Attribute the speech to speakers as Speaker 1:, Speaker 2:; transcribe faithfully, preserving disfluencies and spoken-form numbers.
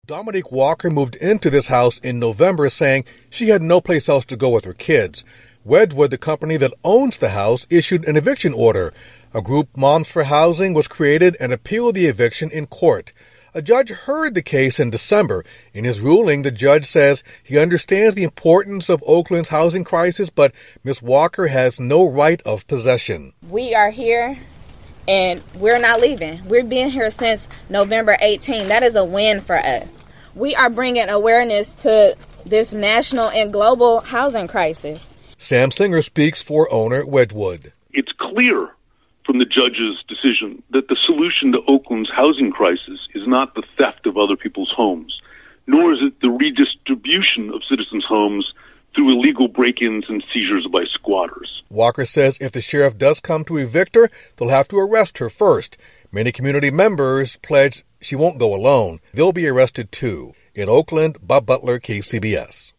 Speaker 1: Dominique Walker moved into this house in November saying she had no place else to go with her kids. Wedgwood, the company that owns the house, issued an eviction order. A group, Moms for Housing, was created and appealed the eviction in court. A judge heard the case in December. In his ruling, the judge says he understands the importance of Oakland's housing crisis, but Miz Walker has no right of possession.
Speaker 2: We are here, and we're not leaving. We've been here since November eighteenth. That is a win for us. We are bringing awareness to this national and global housing crisis.
Speaker 1: Sam Singer speaks for owner Wedgwood.
Speaker 3: It's clear from the judge's decision that the solution to Oakland's housing crisis is not the theft of other people's homes, nor is it the redistribution of citizens' homes through illegal break-ins and seizures by squatters.
Speaker 1: Walker says if the sheriff does come to evict her, they'll have to arrest her first. Many community members pledge she won't go alone. They'll be arrested too. In Oakland, Bob Butler, K C B S.